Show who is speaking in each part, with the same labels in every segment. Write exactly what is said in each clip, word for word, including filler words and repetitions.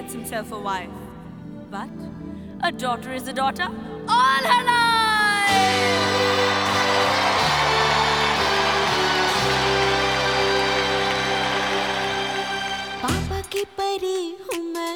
Speaker 1: gets himself a wife. But a daughter is a daughter all her life.
Speaker 2: पापा की परी हूँ मैं।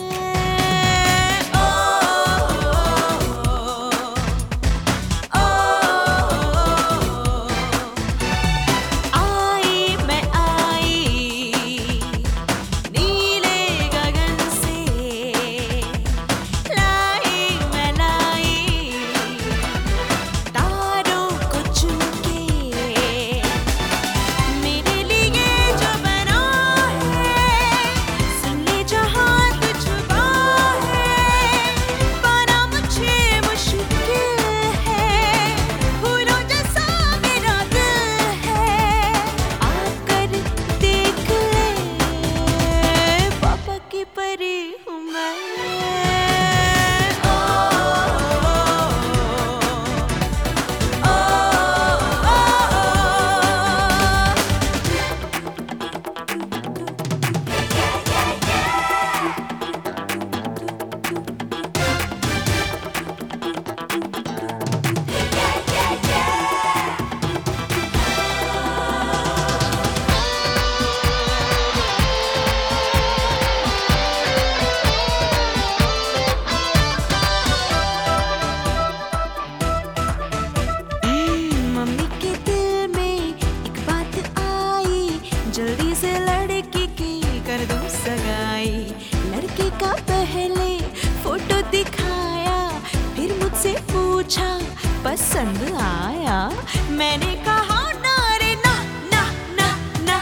Speaker 2: जल्दी से लड़की की कर दूं सगाई। लड़के का पहले फोटो दिखाया, फिर मुझसे पूछा पसंद आया। मैंने कहा ना रे ना ना ना ना।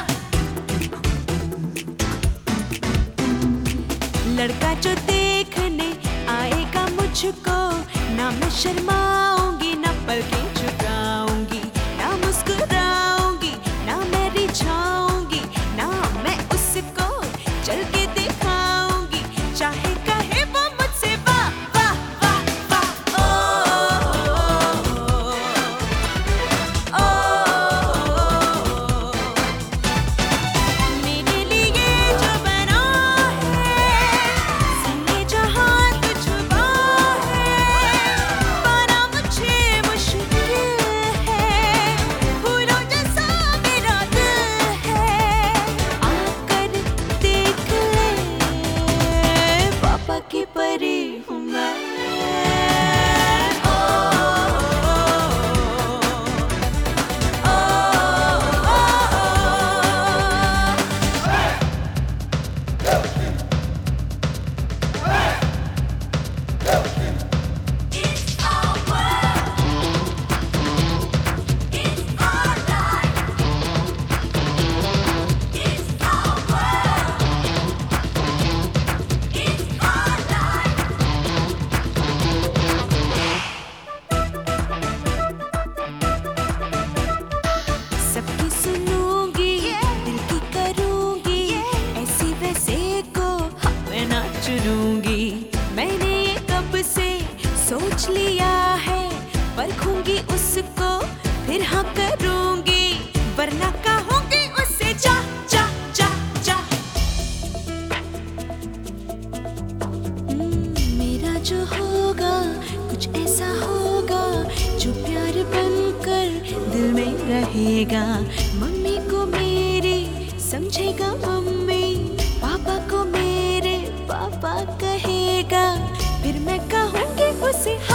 Speaker 2: लड़का जो देखने आएगा मुझको, ना मैं शर्माऊंगी ना पलकें झुकाऊंगी, ना मुस्कुराऊंगी ना मैं रिझाऊंगी, ना मैं उसको चल के दिखाऊंगी, चाहे कहे वो मुझसे वाह वाह वाह वाह। ओ ओ ओ मेरे लिए जो बना है, सुने जहां तो छुपा है, पाना मुझे मुश्किल है, फूलों जैसा मेरा दिल है। आकर देख ले, पापा की परी हूँ मैं। ओ ओ ओ सबकी सुनूंगी, दिल की करूंगी, ऐसी वैसे को हाँ मैं ना चुनूंगी। मैंने ये कब से सोच लिया है, परखूंगी उसको फिर हाँ करूंगी, वरना कहूंगी उससे जा जा जा जा। हम्म, मेरा जो होगा कुछ ऐसा होगा, जो प्यार बनकर दिल में रहेगा। मम्मी को मेरी समझेगा मम्मी, पापा को मेरे पापा कहेगा, फिर मैं कहूँगी उसे